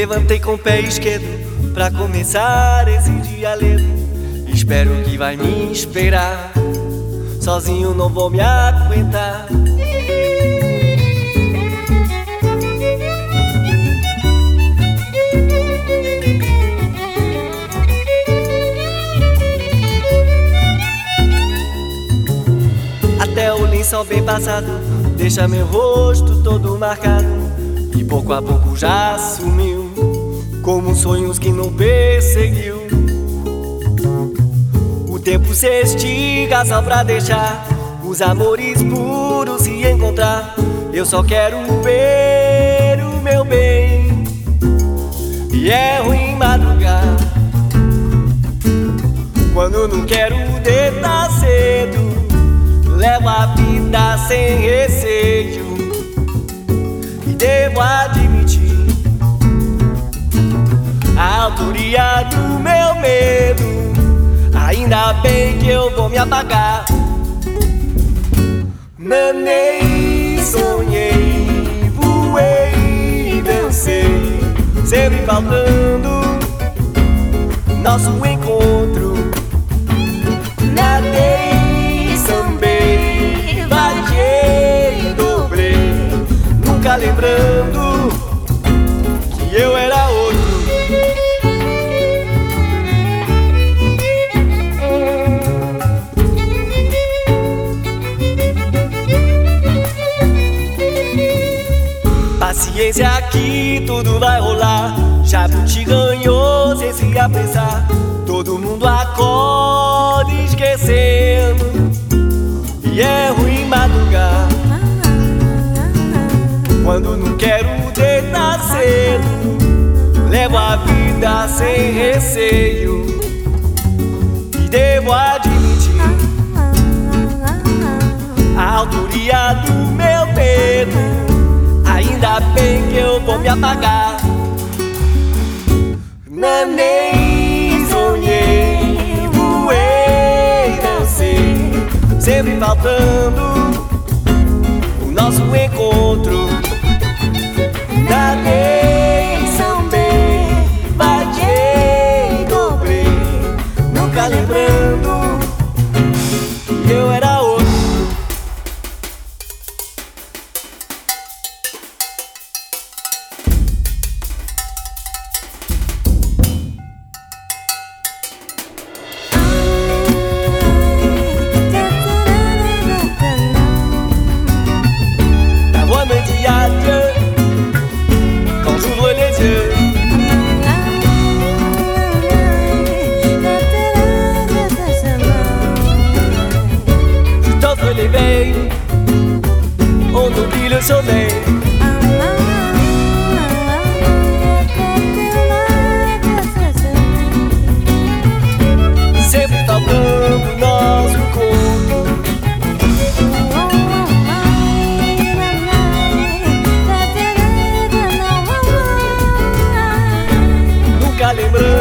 Levantei com o pé esquerdo pra começar esse dia ledo. Espero que vai me esperar, sozinho não vou me aguentar. Até o lençol bem passado deixa meu rosto todo marcado, e pouco a pouco já sumiu, como sonhos que não perseguiu. O tempo se estiga só pra deixar os amores puros se encontrar. Eu só quero ver o meu bem, e é ruim madrugar quando não quero deitar cedo. Levo a vida sem receio e devo admitir a autoria do meu medo. Ainda bem que eu vou me apagar. Nanei, sonhei, voei, dancei, sempre faltando nosso encontro. Nadei, sambei, variei, dobrei, nunca lembrando que eu era outro. Paciência que tudo vai rolar, Jabuti ganhou sem se apressar. Todo mundo acorda esquecendo, e é ruim madrugar quando não quero deitar cedo. Levo a vida sem receio e devo admitir a autoria do meu medo. Ainda bem que eu vou me apagar. Nanei, sonhei, voei, dancei, sempre faltando o nosso encontro. Nadei, sambei, variei, dobrei, nunca lembrando que eu era outro. Quand j'ouvre les yeux, je t'offre l'éveil, on oublie le sommeil. Sempre faltando nosso encontro. Nunca lembrando